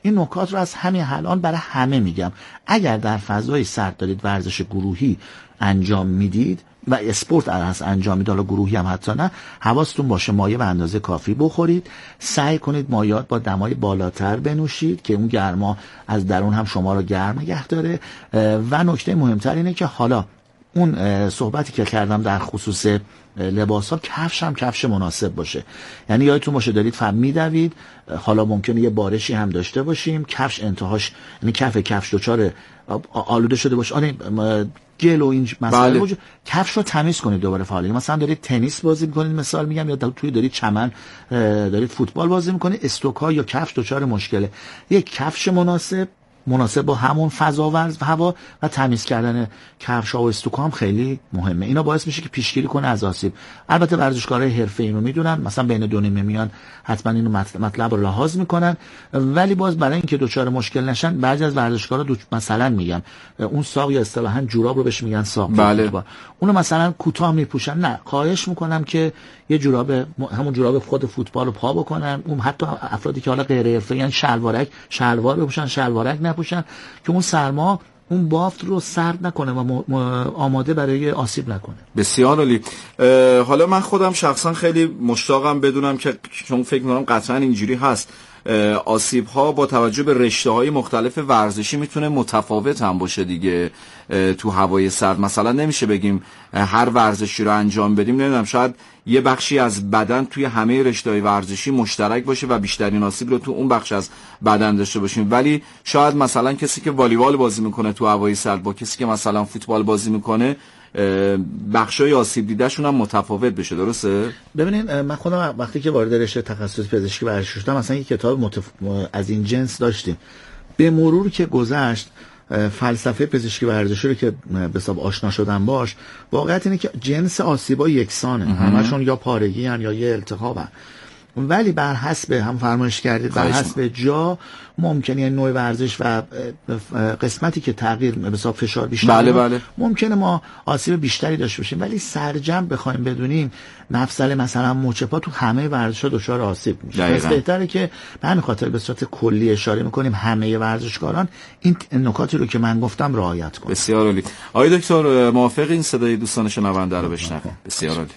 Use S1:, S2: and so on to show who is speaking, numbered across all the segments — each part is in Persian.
S1: این نکات رو از همین الان برای همه میگم. اگر در فضای سرد دارید ورزش گروهی انجام میدید و اسپورت هست انجام میدید، حالا گروهی هم حتی نه، حواستون باشه مایع به اندازه کافی بخورید. سعی کنید مایعات با دمای بالاتر بنوشید که اون گرما از درون هم شما رو گرم نگه داره. و نکته مهمتر اینه که حالا اون صحبتی که کردم در خصوص لباس ها، کفش هم کفش مناسب باشه. یعنی یادتون باشه دارید میدوید، حالا ممکنه یه بارشی هم داشته باشیم، کفش انتهاش یعنی کفش دچار آلوده شده باشه، گل و این مسائل وجود، کفش رو تمیز کنید دوباره فعال. مثلا دارید تنیس بازی میکنید مثال میگم، یا توی دارید چمن دارید فوتبال بازی میکنید، استوکا یا کفش دچار مشکله. یک کفش مناسب با همون فضا و هوا و تمیز کردن کفش‌ها و استوکا هم خیلی مهمه. اینا باعث میشه که پیشگیری کنه از آسیب. البته ورزشکارای حرفه‌ای اینو میدونن، مثلا بین 2 نیمه میان حتما اینو مطلب رو لحاظ میکنن، ولی باز برای اینکه دچار مشکل نشن بعضی از ورزشکارا مثلا میگم اون ساق یا اصطلاحاً جوراب رو بهش میگن ساق،
S2: بله.
S1: اونو مثلا کوتاه میپوشن. نه، خواهش میکنم که یه جوراب همون جوراب خود فوتبال رو پا بکنن. اون حتی افرادی که حالا غیر حرفه‌ای شلوار بپوشن، شلوارک نپوشن که اون سرما اون بافت رو سرد نکنه و آماده برای آسیب نکنه.
S2: بسیار عالی. حالا من خودم شخصا خیلی مشتاقم بدونم که چون فکر می‌کنم قطعا اینجوری هست، آسیب ها با توجه به رشته های مختلف ورزشی میتونه متفاوت هم باشه دیگه. تو هوای سرد مثلا نمیشه بگیم هر ورزشی رو انجام بدیم، نمیدونم شاید یه بخشی از بدن توی همه رشته های ورزشی مشترک باشه و بیشترین آسیب رو تو اون بخش از بدن داشته باشیم، ولی شاید مثلا کسی که والیبال بازی میکنه تو هوای سرد با کسی که مثلا فوتبال بازی میکنه بخشای آسیب دیدهشون هم متفاوت بشه. درسته؟
S1: ببینید من خودم وقتی که وارد رشته تخصص پزشکی ورزشی شدم مثلا یک کتاب از این جنس داشتیم. به مرور که گذشت فلسفه پزشکی ورزشی رو که به حساب آشنا شدم باش، واقعیت اینه که جنس آسیبا یکسانه، همشون یا پارگی هن یا یه التهابن، ولی بر حسب هم فرمایش کردید بر حسب جا ممکنه یعنی نوع ورزش و قسمتی که تغییر به حساب فشار بیشتر
S2: بله.
S1: ممکنه ما آسیب بیشتری داشته باشیم، ولی سرجم بخوایم بدونیم مفصل مثلا مچ پا تو همه ورزش‌ها دچار آسیب میشه. پس بهتره که به همین خاطر به صورت کلی اشاره میکنیم همه ورزشکاران این نکاتی رو که من گفتم رعایت کنن.
S2: بسیار عالی. آقای دکتر موافق این صدای دوستان شنونده رو بشنویم؟ بسیار عالی.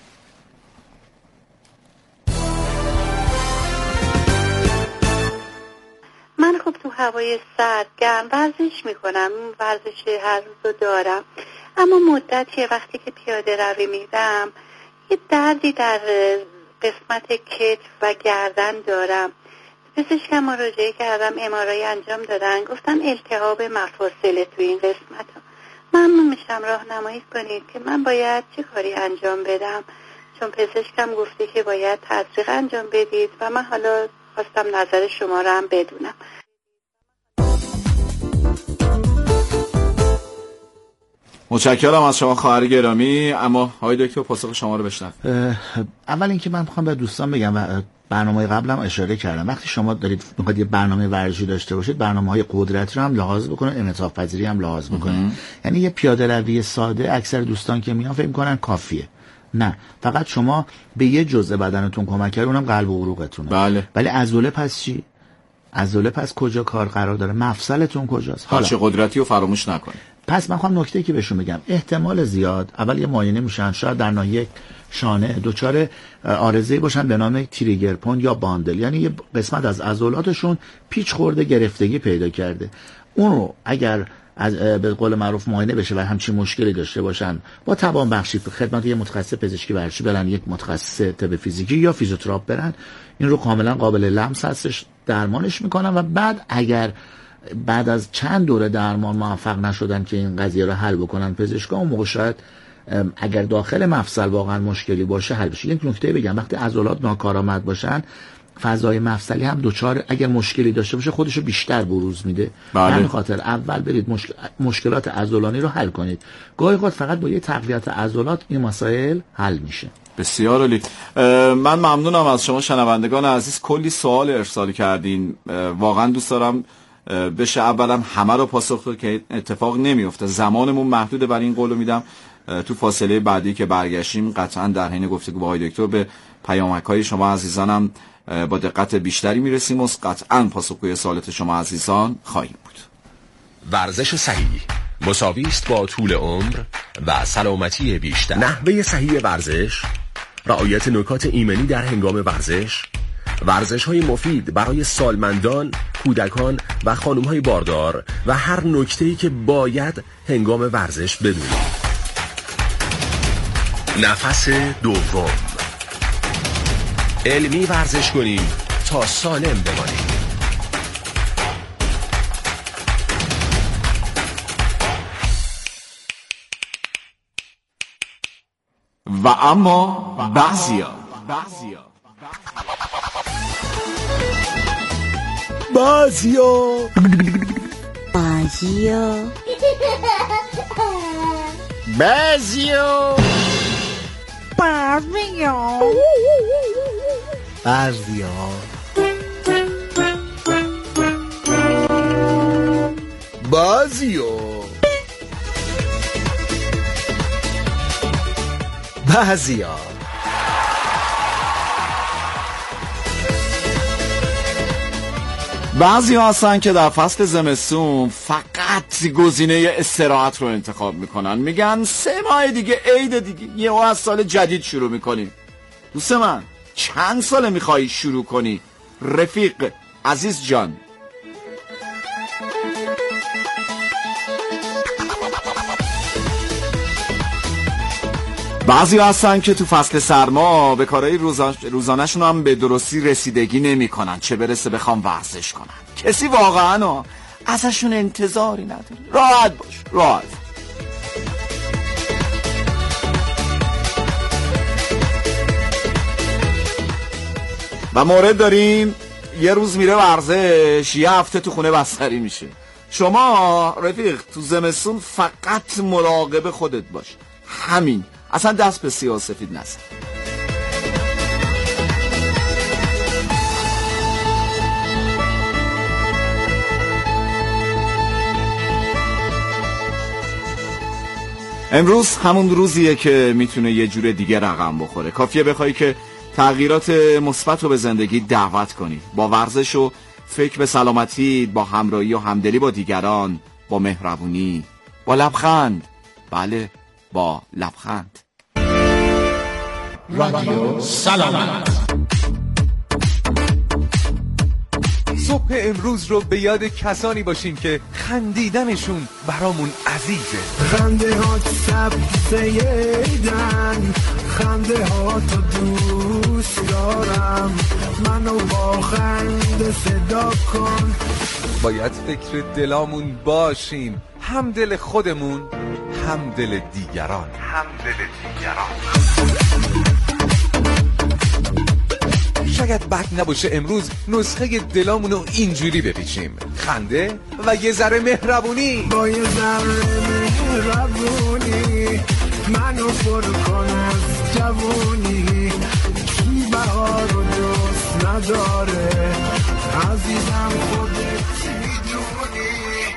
S3: من خب تو هوای سرد گرم ورزش میکنم، ورزش هر روز دارم، اما مدتیه وقتی که پیاده روی میرم یه دردی در قسمت کتف و گردن دارم. پزشکم مراجعه کردم، MRI انجام دادن، گفتن التهاب مفاصل تو این قسمت. ممنون میشم راهنمایی کنید که من باید چه کاری انجام بدم، چون پزشکم گفته که باید تزریق انجام بدید و من حالا خواستم نظر شما رو هم بدونم.
S2: متشکرم از شما خواهر گرامی، اما آقای دکتر پاسخ شما رو بشنویم.
S1: اول اینکه من میخوام به دوستان بگم و برنامه قبلم اشاره کردم، وقتی شما دارید میخواید یه برنامه ورزشی داشته باشید برنامه‌های قدرتی رو هم لحاظ بکنید، انعطاف پذیری هم لحاظ بکنید. یعنی یه پیاده روی ساده اکثر دوستان که میان فکر می‌کنن کافیه. نه، فقط شما به یه جزء بدنتون کمک کنید، اونم قلب و عروقتونه.
S2: بله.
S1: ولی عضله پس چی؟ عضله پس کجا کار قرار داره؟ مفصلتون کجاست؟
S2: حالا چه قدرتی رو فراموش نکنید.
S1: پس من خواهم نکته که بهشون بگم، احتمال زیاد اول یه معاینه میشن، شاید در ناحیه شانه دچار عارضه‌ای باشن به نام تریگر پوینت یا باندل، یعنی یه قسمت از عضلاتشون پیچ خورده، گرفتگی پیدا کرده. اون رو اگر از به قول معروف معاینه بشه و همچین مشکلی داشته باشن، با توان بخشی خدمت یه متخصص پزشکی ورزشی برن، یک متخصص طب فیزیکی یا فیزیوتراپ برن، این رو کاملا قابل لمس هستش، درمانش میکنن و بعد اگر بعد از چند دوره درمان موفق نشدن که این قضیه رو حل بکنن پزشکا، اون موقع شاید اگر داخل مفصل واقعا مشکلی باشه حل بشه. یک نکته بگم، وقتی عضلات ناکارآمد باشن فضای مفصلی هم دوچار اگر مشکلی داشته باشه خودشو بیشتر بروز میده. همین خاطر اول برید مشکلات عضلانی رو حل کنید. گاهی اوقات فقط با یه تقویت عضلات این مسائل حل میشه.
S2: بسیار عالی. من ممنونم از شما شنوندگان عزیز، کلی سوال ارسال کردین، واقعا دوست دارم بشه اولم همه رو پاسخ داد که اتفاق نمیفته، زمانمون محدوده، برای این قولو میدم تو فاصله بعدی که برگشتیم قطعا در حین گفتگو با آقای دکتر به پیامک‌های شما عزیزانم با دقت بیشتری میرسیم و قطعاً پاسخگوی سوالات شما عزیزان خواهیم بود.
S4: ورزش صحیح مساوی است با طول عمر و سلامتی بیشتر. نحوه صحیح ورزش، رعایت نکات ایمنی در هنگام ورزش‌های مفید برای سالمندان، کودکان و خانم‌های باردار و هر نکته‌ای که باید هنگام ورزش بدونید. نفس دوم، علمی ورزش کنیم تا سالم بمانیم.
S2: و اما بعضیا بعضی هستن که در فصل زمستون فقط گزینه استراحت رو انتخاب میکنن. میگن 3 ماه دیگه عید دیگه، یه از سال جدید شروع میکنیم. دوست من چند ساله میخوایی شروع کنی رفیق عزیز جان؟ بعضی هستن که تو فصل سرما به کارهای روزانه‌شون هم به درستی رسیدگی نمی کنن، چه برسه بخوام ورزش کنن. کسی واقعا ازشون انتظاری نداره. راحت باش، راحت. و مورد داریم یه روز میره ورزش، یه هفته تو خونه بستری میشه. شما رفیق تو زمستون فقط مراقب خودت باش، همین. اصلا دست به سیاه سفید نزن. امروز همون روزیه که میتونه یه جور دیگه رقم بخوره. کافیه بخوای که تغییرات مثبت رو به زندگی دعوت کنی، با ورزش و فکر به سلامتی، با همراهی و همدلی با دیگران، با مهربونی، با لبخند. بله، با لبخند.
S5: رادیو سلامت. صبح امروز رو به یاد کسانی باشیم که خندیدنشون برامون عزیزه.
S6: خنده ها سبزیدن، خنده ها تو دوست دارم، منو با خنده صدا کن.
S5: باید فکر دلامون باشیم، هم دل خودمون هم دل دیگران. شاید بد نباشه امروز نسخه دلامونو اینجوری بپیچیم: خنده و یه ذره مهربونی.
S6: با یه ذره مهربونی منو پر کن از جوونی. کی بهار رو دوست نداره عزیزم، خودت میدونی.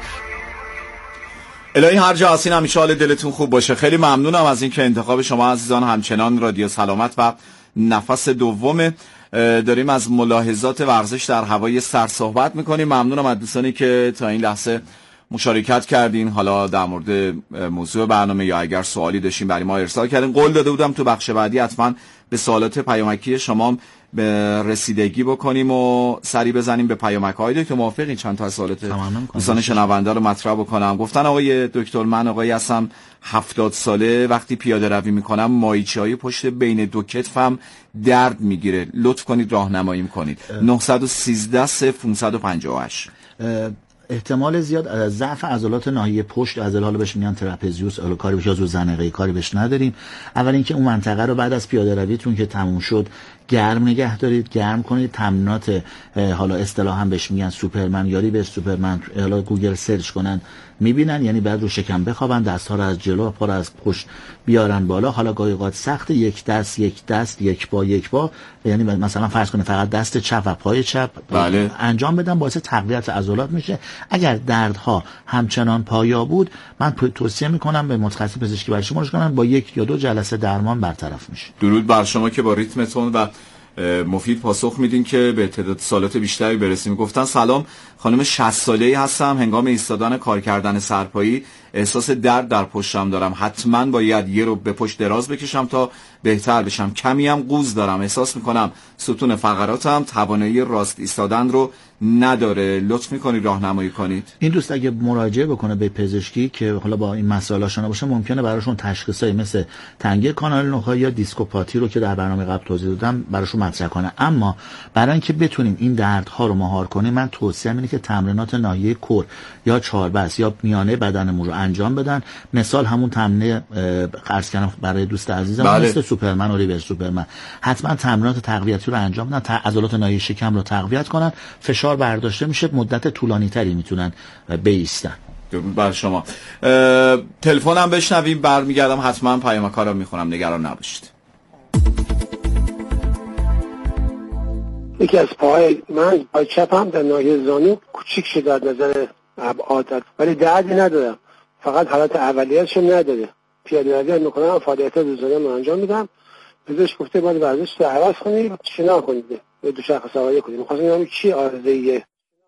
S2: الهی هر جا هستین همیشه حال دلتون خوب باشه. خیلی ممنونم از این که انتخاب شما عزیزان همچنان رادیو سلامت و نفس دومه. داریم از ملاحظات ورزش در هوای سر صحبت میکنیم. ممنونم از دوستانی که تا این لحظه مشارکت کردین، حالا در مورد موضوع برنامه یا اگر سوالی داشتین برای ما ارسال کردین. قول داده بودم تو بخش بعدی حتما به سوالات پیامکی شما به رسیدگی بکنیم و سری بزنیم به پیامک‌های دکتر. موافقین چند تا سوالات دوستان شنونده رو مطرح بکنم؟ گفتن آقای دکتر من آقایی هستم 70 ساله، وقتی پیاده روی میکنم ماهیچه‌های پشت بین دو کتفم درد میگیره، لطف کنید راهنماییم کنید. 913 0558.
S1: احتمال زیاد ضعف عضلات ناحیه پشت، عضله حالا بهش میگن ترپزیوس، حالا کاری بهش از زنقه کاری بهش نداریم. اول اینکه اون منطقه رو بعد از پیاده رویتون که تموم شد گرم نگه دارید، گرم کنید. تمرینات حالا اصطلاحا بهش میگن سوپرمن یاری به سوپرمن، حالا گوگل سرچ کنن میبینن، یعنی بعد رو شکم بخوابن، دست‌ها رو از جلو، پا رو از پشت بیارن بالا. حالا گاهی اوقات سخت، یک دست یک پا، یعنی مثلا فرض کنید فقط دست چپ و پای چپ
S2: بله.
S1: انجام بدن، باعث تقویت عضلات میشه. اگر دردها همچنان پایا بود من توصیه میکنم به متخصص پزشکی برش مراجعه کنن، با 1 یا 2 جلسه درمان برطرف میشه.
S2: درود بر شما که با ریتمتون و مفید پاسخ میدین که به تعداد سالات بیشتری برسیم. گفتن سلام، خانم 60 ساله‌ای هستم، هنگام ایستادن کار کردن سرپایی احساس درد در پشتم دارم، حتما باید یه رو به پشت دراز بکشم تا بهتر بشم. کمی هم قوز دارم، احساس میکنم ستون فقراتم توانایی راست ایستادن رو نداره. لطف میکنید راهنمایی کنید.
S1: این دوست اگه مراجعه بکنه به پزشکی که حالا با این مسائل آشنا باشه، ممکنه براشون تشخیصایی مثل تنگی کانال نخاعی یا دیسکوپاتی رو که در برنامه قبل توضیح دادم براشون مطرح کنه. اما برای اینکه بتونیم این دردها رو مهار کنیم، من توصیه‌ام اینه که تمرینات ناحیه کور یا چهاربست یا میانه بدنمون رو انجام بدن. مثال همون تمرین قرض کردم برای دوست عزیزم مثل سوپرمن و ریور سوپرمن، حتما تمرینات تقویتی رو انجام بدن، عضلات ناحیه شکم رو تقویت کنن، فشار برداشته میشه، مدت طولانی تری میتونن بایستن.
S2: بر شما. تلفنم بشنویم، برمیگردم حتما پیامکارا میخونم، نگران نباشید.
S7: یکی از پای من پای چپم در ناحیه زانو کوچیک شده از نظر ابعاد، ولی دردی ندارم، فقط حالت اولیه‌اش نداره. پیاده روی میکنم، فعالیت روزانه رو انجام میدم. پزشک گفته باید ورزش رو عوض کنید، شنا کنید، به دوچرخه سواری کنید. می‌خواستم ببینم چی عارضه‌ایه.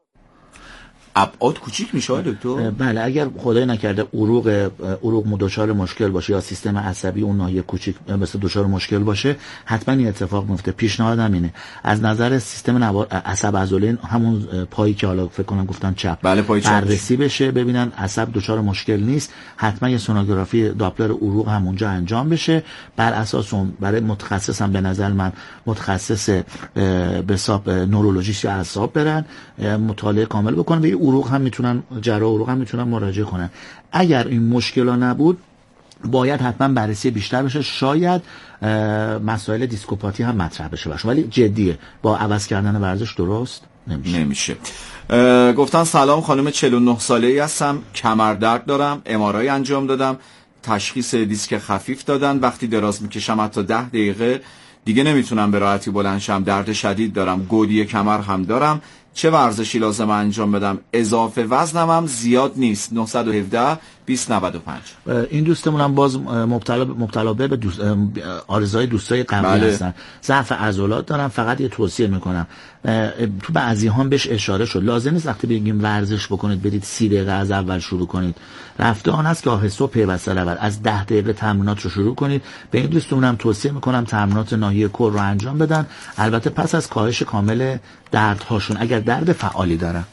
S2: ابعاد کوچیک میشه دکتر؟
S1: بله، اگر خدای نکرده عروق دچار مشکل باشه یا سیستم عصبی اون ناحیه کوچیک مثل دچار مشکل باشه، حتما این اتفاق میفته. پیشنهادم اینه از نظر سیستم عصب عضله همون پایی که حالا فکر کنم گفتن چپ،
S2: بله پای چپ،
S1: بررسی بشه ببینن عصب دچار مشکل نیست. حتما یه سونوگرافی داپلر عروق همونجا انجام بشه. بر اساس اون برای متخصصم به نظر من متخصص به حساب نورولوژیست یا اعصاب برن مطالعه کامل بکنن. عروق هم میتونن، جراح عروق هم میتونن مراجعه کنن. اگر این مشکلا نبود باید حتما بررسی بیشتر بشه، شاید مسائل دیسکوپاتی هم مطرح بشه، ولی جدیه، با عوض کردن ورزش درست نمیشه.
S2: گفتن سلام، خانم 49 ساله‌ای هستم، کمردرد دارم، MRI انجام دادم، تشخیص دیسک خفیف دادن، وقتی دراز میکشم حتی 10 دقیقه دیگه نمیتونم به راحتی بلند شم، درد شدید دارم، گودی کمر هم دارم، چه ورزشی لازم انجام بدم؟ اضافه وزنم هم زیاد نیست. 917 2095.
S1: این دوستمون هم باز مبتلا به آرزوهای دوستای قبلی هستن، ضعف عضلات دارن. فقط یه توصیه میکنم، تو بعضی هم بهش اشاره شد، لازم نیست وقتی بگیم ورزش بکنید برید 30 دقیقه از اول شروع کنید. رفته آن است که آهسته و پیوسته اول از 10 دقیقه تمرینات رو شروع کنید. به این دوستمون هم توصیه میکنم تمرینات ناحیه کور رو انجام بدن، البته پس از کاهش کامل دردهاشون اگر درد فعالی دارن.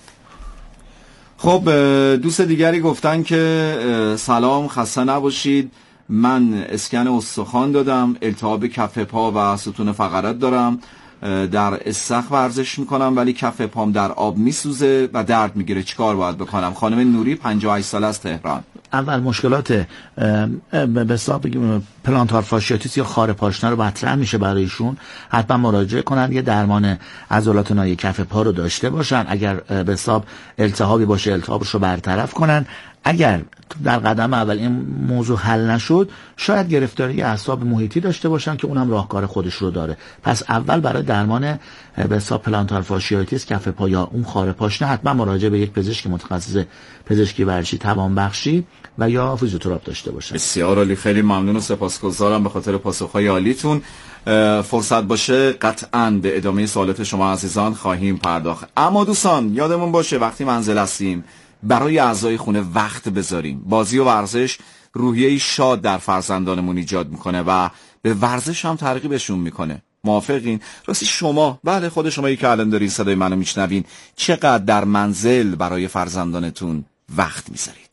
S2: خب دوست دیگری گفتن که سلام، خسته نباشید، من اسکن استخوان دادم، التهاب کف پا و ستون فقرات دارم، در استخ ورزش میکنم ولی کف پام در آب میسوزه و درد میگیره، چیکار باید بکنم؟ خانم نوری 58 ساله از تهران.
S1: اول مشکلات به حساب پلانتار فاشیاتیس یا خار پاشنه رو مطرح میشه برایشون، حتما مراجعه کنن، یه درمان عضلات ناحیه کف پا رو داشته باشن. اگر به حساب التهابی باشه التهابش رو برطرف کنن. اگر در قدم اول این موضوع حل نشد، شاید گرفتاری اعصاب محیطی داشته باشن که اونم راهکار خودش رو داره. پس اول برای درمان به حساب پلانتار فاشیاتیس کف پا یا اون خار پاشنه حتما مراجعه به یک پزشک متخصص پزشکی ورزشی توانبخشی و یا فیزیوتراپ داشته باشن.
S2: بسیار عالی، خیلی ممنون و سپاسگزارم به خاطر پاسخ‌های عالیتون. فرصت باشه قطعاً به ادامه سوالات شما عزیزان خواهیم پرداخت. اما دوستان یادمون باشه وقتی منزل هستیم برای اعضای خونه وقت بذاریم. بازی و ورزش روحیه‌ای شاد در فرزندانمون ایجاد میکنه و به ورزش هم ترغیبشون میکنه. موافقین؟ راستی شما، بله خود شمایی که الان دارین صدای منو میشنوین، چقدر در منزل برای فرزندانتون وقت میذارید؟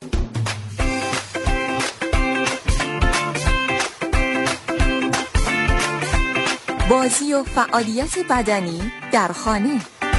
S8: بازی و فعالیت بدنی در خانه.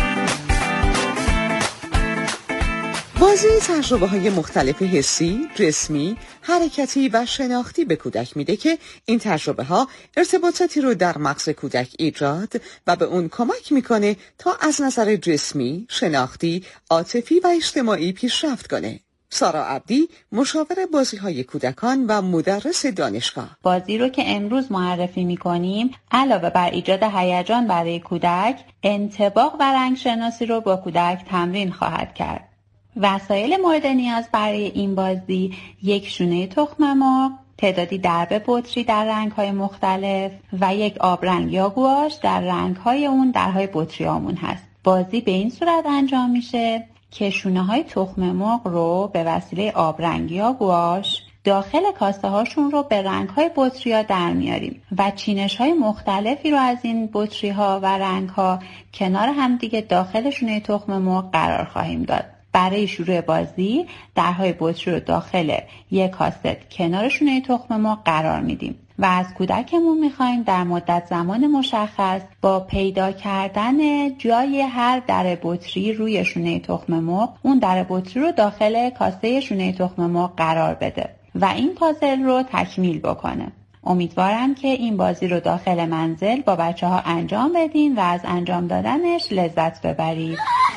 S9: بازی تجربه‌های مختلف حسی، جسمی، حرکتی و شناختی به کودک میده که این تجربه‌ها ارتباطاتی رو در مغز کودک ایجاد و به اون کمک میکنه تا از نظر جسمی، شناختی، عاطفی و اجتماعی پیشرفت کنه. سارا عبدی، مشاور بازی‌های کودکان و مدرس دانشگاه.
S10: بازی رو که امروز معرفی می‌کنیم علاوه بر ایجاد هیجان برای کودک، انطباق و رنگشناسی رو با کودک تمرین خواهد کرد. وسایل مورد نیاز برای این بازی یک شونه تخم مرغ، تعدادی درب بطری در رنگ‌های مختلف و یک آبرنگ یا گواش در رنگ‌های اون درهای بطریامون هست. بازی به این صورت انجام میشه که شونه‌های تخم مرغ رو به وسیله آبرنگ یا گواش داخل کاسه هاشون رو به رنگ‌های بطری‌ها در میاریم و چینش‌های مختلفی رو از این بطری‌ها و رنگ‌ها کنار هم دیگه داخل شونه تخم مرغ قرار خواهیم داد. برای شروع بازی درهای بطری رو داخل یک کاسه کنار شونه تخم مرغ قرار میدیم و از کودکمون میخوایم در مدت زمان مشخص با پیدا کردن جای هر در بطری روی شونه تخم مرغ اون در بطری رو داخل کاسه شونه تخم مرغ قرار بده و این پازل رو تکمیل بکنه. امیدوارم که این بازی رو داخل منزل با بچه‌ها انجام بدین و از انجام دادنش لذت ببرید.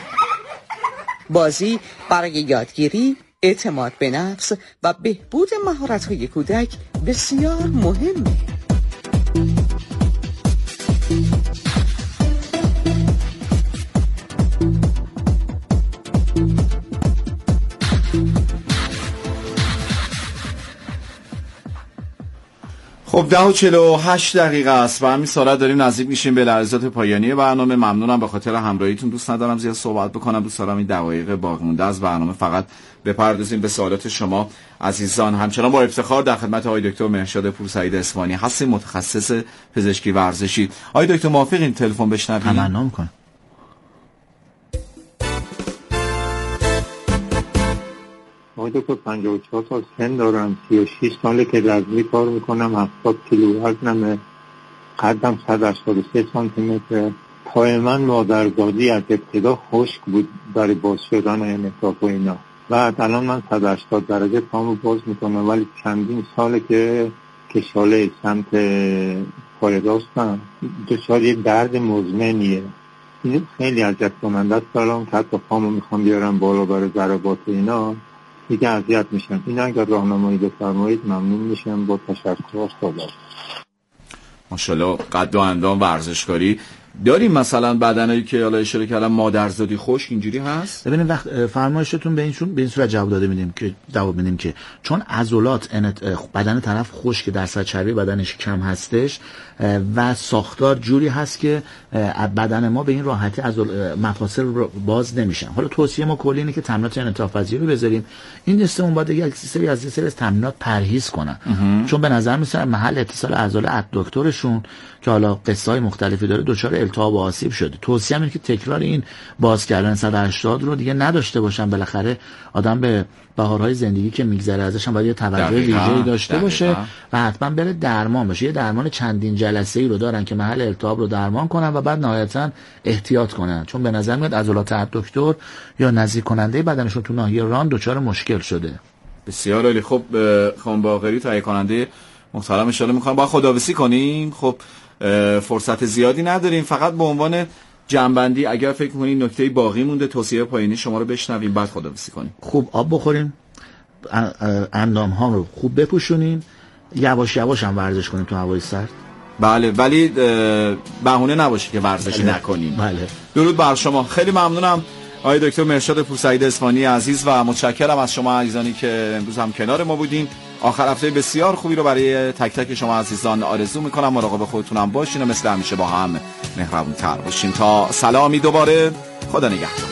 S9: بازی برای یادگیری، اعتماد به نفس و بهبود مهارت‌های کودک بسیار مهمه.
S2: خب 10:48 است و همین ساعت داریم نزدیک میشیم به لحظات پایانی برنامه. ممنونم به خاطر همراهیتون. دوست ندارم زیاد صحبت بکنم، دوست دارم این دقایق باقی مونده از برنامه فقط بپردازیم به سوالات شما عزیزان. همچنان با افتخار در خدمت آقای دکتر مهرشاد پورسعید اصفهانی هستیم، متخصص پزشکی ورزشی. آقای دکتر موافقین تلفن بشنویم؟
S1: تمنا میکنم.
S11: آقای دکتر 54 سال سن دارم، 36 ساله که رزمی کار میکنم، 70 کیلو وزنمه، قدم 183 سانتی متر. پای من مادرزادی از ابتدا خشک بود برای باز شدن انعطاف و اینا. بعد الان من 180 درجه پامو باز میکنم، ولی چندین ساله که کشاله سمت پای راستم دچار یه درد مزمنیه. این خیلی اذیت کننده است. الان که حتی پامو میخوام بیارم بالا برای ضربات اینا دیگه اذیت میشم. این اگر راهنمایی بفرمایید ممنون میشم. با تشکر. خدا.
S2: ماشاءالله قد و اندام ورزشکاری داریم. مثلا بدنایی که حالا اشاره کردم مادرزادی خشک اینجوری هست.
S1: ببینید وقت فرمایشتون به این صورت جواب میدیم که چون عضلات بدن طرف خشک، درصد چربی بدنش کم هستش و ساختار جوری هست که بدن ما به این راحتی مفاصل باز نمیشن. حالا توصیه ما کلی اینه که تمرینات انعطاف پذیری رو بذاریم. این دستمون باید یک سری از تمرینات پرهیز کنن، چون به نظر میاد محل اتصال عضله ادکتورشون که حالا قصه‌های مختلفی داره دچار التهاب و آسیب شده. توصیه اینه که تکرار این باز کردن 180 رو دیگه نداشته باشن. بالاخره آدم به بهارهای زندگی که میگذره ازش هم باید یه توجه ویژه‌ای داشته باشه و حتما بره درمان بشه. یه درمان چندین جلسه‌ای رو دارن که محل التهاب رو درمان کنن و بعد نهایتاً احتیاط کنن، چون به نظر میاد عضلات ادکتور یا نزدیک کننده بدنشون تو ناحیه ران دچار مشکل شده.
S2: بسیار عالی. خب خانم باقری تهیه کننده محترم ان شاءالله می‌خوام با خداحافظی کنیم. خب فرصت زیادی نداریم، فقط به عنوان جنبندی اگر فکر می‌کنید نکته باقی مونده توصیه پایانی شما رو بشنویم بعد خداحافظی کنیم.
S1: خوب آب بخوریم، اندام ها رو خوب بپوشونیم، یواش یواش هم ورزش کنیم تو هوای سرد.
S2: بله، ولی بهونه نباشه که ورزشی نکنیم.
S1: بله.
S2: درود بر شما. خیلی ممنونم آقای دکتر مهرشاد پورسعید اصفهانی عزیز و متشکرم از شما عزیزانی که امروز هم کنار ما بودین. آخر هفته بسیار خوبی رو برای تک تک شما عزیزان آرزو میکنم. مراقب خودتون هم باشین و مثل همیشه با هم مهربون‌تر باشین. تا سلامی دوباره، خدا نگهدار.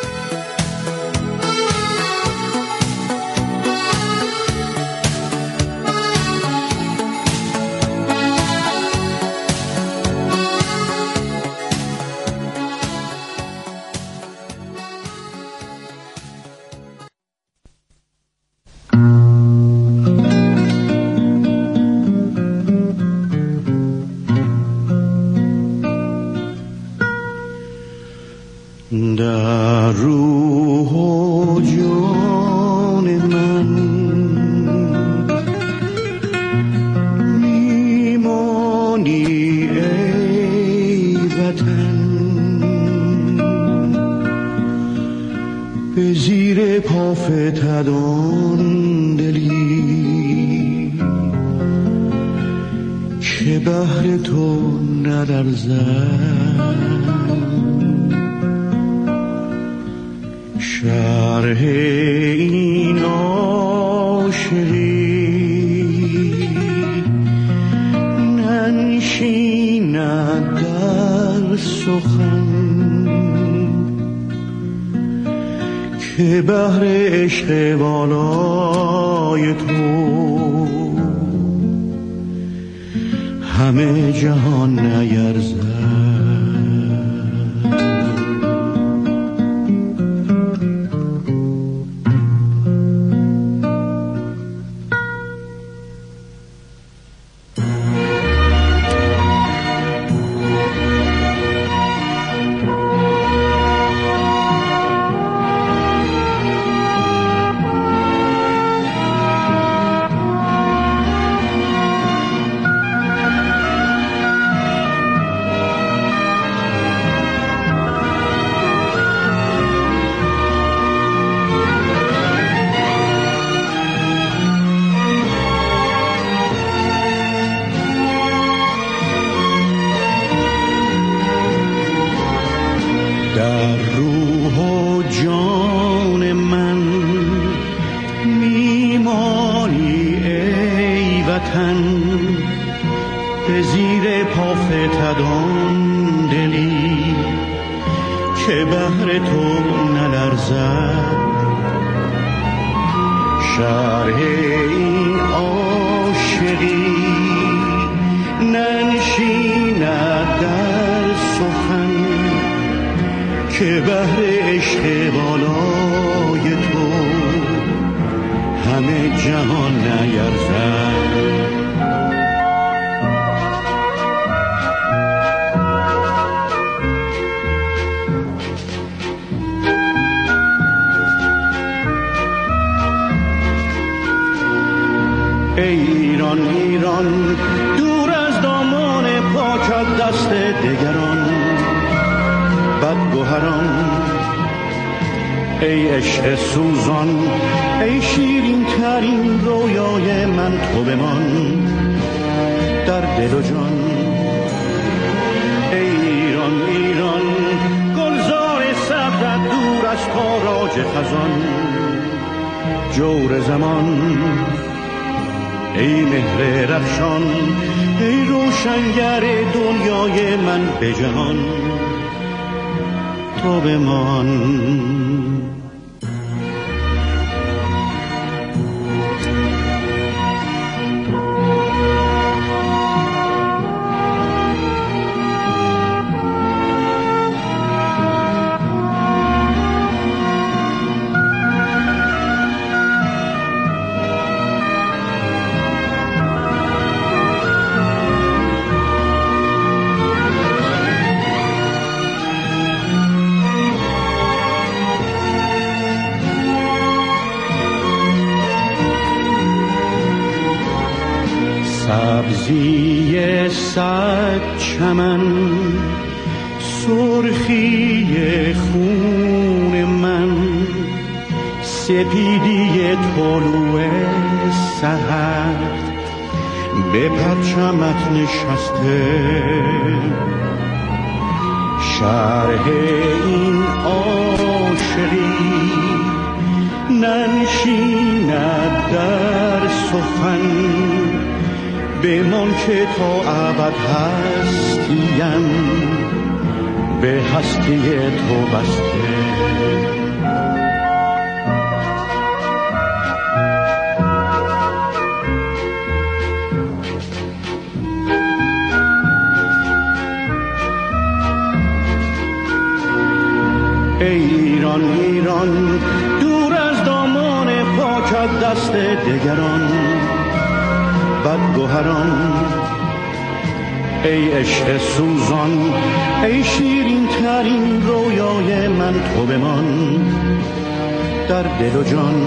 S6: در روح و جان من میمانی ای وطن، به زیر پا فتد آن دلی که بهر تو ندرزد. شرح این عاشقی سخن که بهر عشق والای تو همه جهان نیرزد. ایران دور از دامان پاکت دست دگران بدگوهران، ای عشق سوزان، ای شیرین ترین رویای من تو بمان در دل و جان. ایران ایران گلزار صبرت دور از تاراج خزان، جور زمان ای مهر رخشان، ای روشنگر دنیای من به جهان تو بمان. سبزی صد چمن، سرخی خون من، سپیدی طلوع سحر به پرچمت نشسته، شرح این عاشقی ننشیند در سخن، بمان که تا ابد هستیم به هستی تو بسته. ایران ایران دور از دامان پاکت دست دگران بدگوهران، ای عشق سوزان، ای شیرین ترین رویای من تو بمان در دل و جان.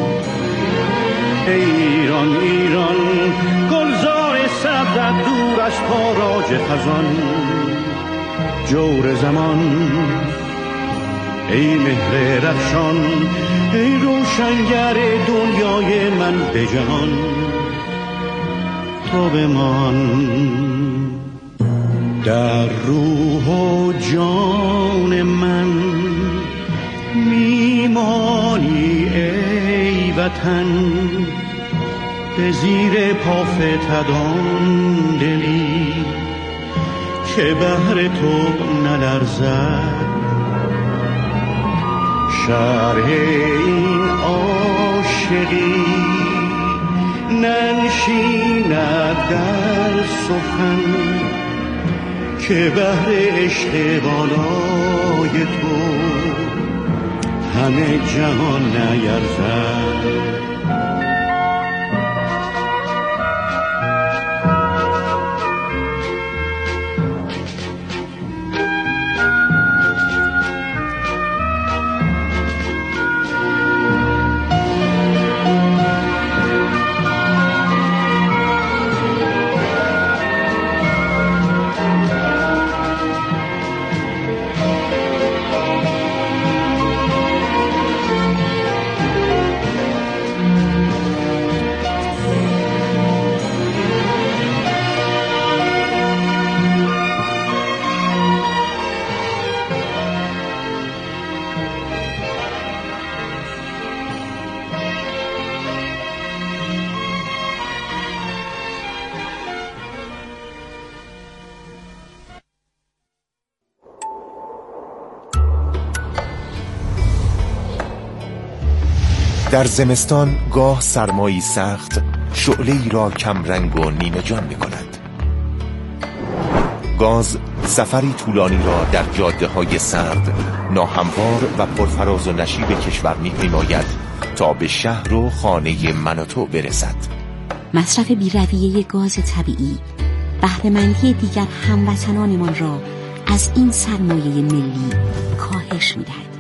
S6: ایران ایران گلزار صبرت دور از تاراج خزان، جور زمان ای مهر رخشان، ای روشنگر دنیای من به جهان تو بمان. در روح و جان من میمانی ای وطن، به زیر پا فتدان دلی که بهر تو نلرزد، شرح این عاشقی ننشیند در سخن، که بهر عشق بالای تو همه جهان نیرزد.
S12: در زمستان گاه سرمایی سخت شعله‌ای را کم رنگ و نیمه جان می کند. گاز سفری طولانی را در جاده‌های سرد، ناهموار و پرفراز و نشیب کشور می‌پیماید تا به شهر و خانه من و تو برسد.
S13: مصرف بی‌رویه گاز طبیعی بهره‌مندی دیگر هموطنانمان را از این سرمایه ملی کاهش می‌دهد.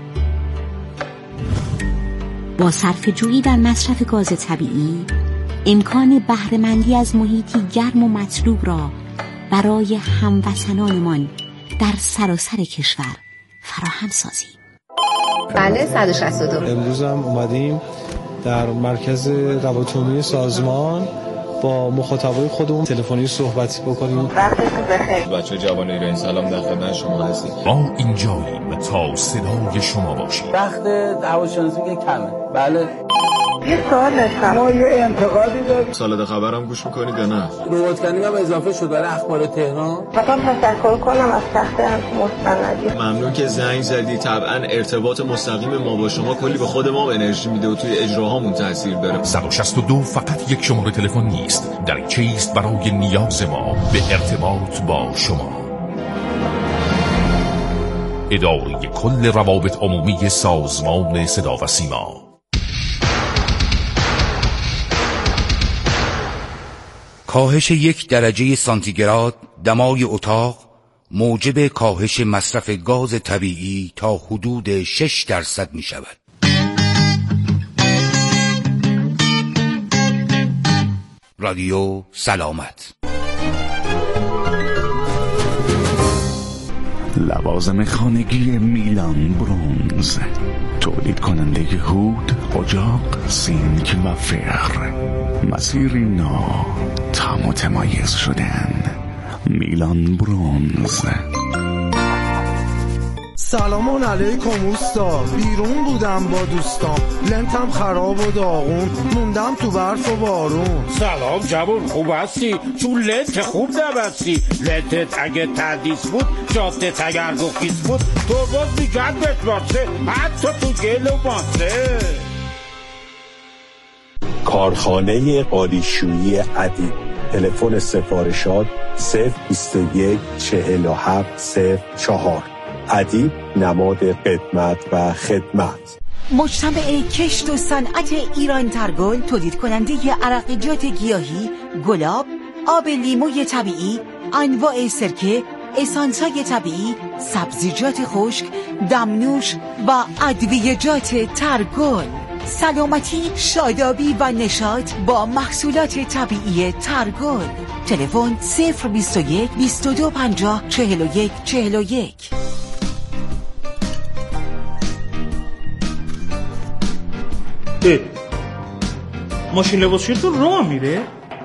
S13: با صرفه‌جویی در مصرف گاز طبیعی امکان بهره‌مندی از محیطی گرم و مطلوب را برای هموطنانمان در سراسر کشور فراهم سازیم.
S14: بله 162.
S15: امروز هم اومدیم در مرکز روابط عمومی سازمان با مخاطبای خودمون تلفنی صحبتی بکنیم.
S14: وقتتون بخیر.
S2: بچه جوان ایرانی سلام، در خدمت شما هستیم.
S4: ما اینجاییم تا صدای شما باشیم.
S16: وقت هواشناسی که کمه. بله.
S14: یه سوال داشتم.
S16: ما یه انتقادی داریم.
S2: سالاد خبرم گوش میکنید یا نه؟
S16: رباتکنی هم اضافه شد برای اخبار تهران.
S14: میخوام تشکر کنم از تخت مستندی.
S2: ممنون که زنگ زدی. طبعا ارتباط مستقیم ما با شما کلی به خود ما انرژی میده و توی اجراهامون تاثیر داره.
S4: 162 فقط یک شماره تلفن نیست، در چیست برای نیاز ما به ارتباط با شما. اداره کل روابط عمومی سازمان صدا و سیما.
S17: کاهش 1 درجه سانتیگراد دمای اتاق موجب کاهش مصرف گاز طبیعی تا حدود 6% می شود. رادیو سلامت.
S18: لوازم خانگی میلان برونز، تولید کننده هود، اجاق، سینک و فر. مسیری نو، تا متمایز شدن. میلان برونز.
S19: سلام علیکم اوستا، بیرون بودم با دوستام، لنتم خراب و داغون، موندم تو برف و بارون.
S20: سلام جوون، خوب هستی؟ چون لنت خوب نبستی. لنتت اگه تردیس بود، جادت اگر گخیس بود، تو باز میگرد بتباسه، حتی تو گل و ماسه.
S21: کارخانه قالیشویی ادیب. تلفن سفارشات 021 47 04. ادیب نماد قدمت و خدمت.
S22: مجتمع کشت و صنعت ایران ترگل تولید کننده عرقیات گیاهی، گلاب، آب لیموی طبیعی، انواع سرکه، اسانس‌های طبیعی، سبزیجات خشک، دمنوش و ادویه‌جات ترگل. سلامتی، شادابی و نشاط با محصولات طبیعی ترگل. تلفن 021 2250 41 41.
S20: ماشین لباسشویتون راه میره؟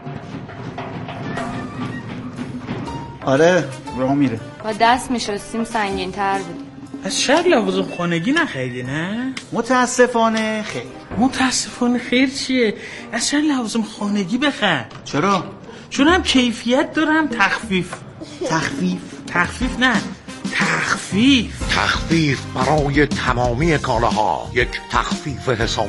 S23: آره راه میره.
S24: با دست میشستیم سنگین تر بودیم.
S20: از شاید لوازم خانگی نخریدی نه؟
S23: متاسفانه خیر.
S20: متاسفانه خیر چیه؟ از شاید لوازم خانگی بخر.
S23: چرا؟
S20: چون هم کیفیت داره هم تخفیف.
S23: تخفیف نه، تخفیف
S3: برای تمامی کالاها. یک تخفیف حسابی